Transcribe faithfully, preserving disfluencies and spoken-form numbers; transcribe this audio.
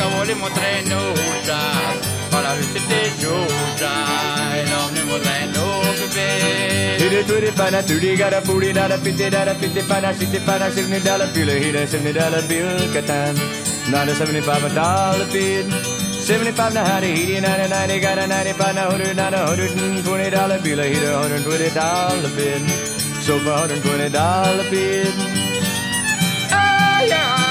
mica vogliamo trenosa, ma la vita giusta, e non ne vorremmo bere. Hit it, twenty, five, not thirty, got a forty dollar, fifty dollar, fifty, five, not sixty, five, not seventy dollar bill. Hit a seventy dollar bill, Catan. Not a seventy-five dollar bill. Seventy-five, not how to eighty, ninety, ninety, got a ninety-five, not hundred, not a hundred and twenty dollar bill. Hit a hundred and twenty dollar bill. So for a hundred and twenty dollar bill. Ah, yeah.